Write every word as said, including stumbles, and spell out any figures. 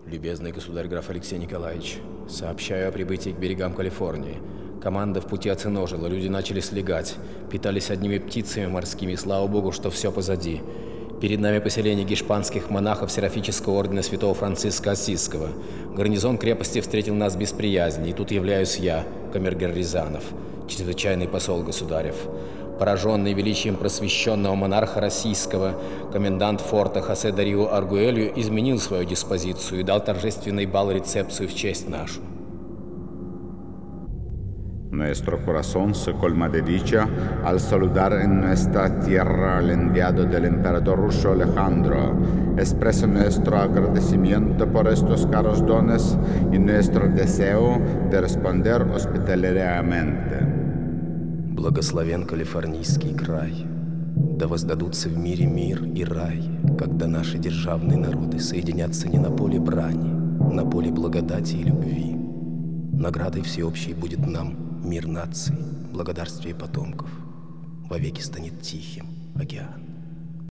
Любезный государь граф Алексей Николаевич, сообщаю о прибытии к берегам Калифорнии. Команда в пути оценожила, люди начали слегать, питались одними птицами морскими, слава богу, что все позади. Перед нами поселение гешпанских монахов Серафического ордена святого Франциска Ассизского. Гарнизон крепости встретил нас без приязни, и тут являюсь я, камергер Рязанов, чрезвычайный посол государев. Пораженный величием просвещенного монарха российского, комендант форта Хосе Дарио Аргуэлью изменил свою диспозицию и дал торжественный бал-рецепцию в честь нашу. Nuestro corazón se colma de dicha al saludar en nuestra tierra al enviado del emperador ruso Alejandro. Expresa nuestro agradecimiento por estos caros dones y nuestro deseo de responder hospitalariamente. Благословен Калифорнийский край, да воздадутся в мире мир и рай, когда наши державные народы соединятся не на поле брани, на поле благодати и любви. Наградой всеобщей будет нам мир наций, благодарствие потомков, вовеки станет тихим океан.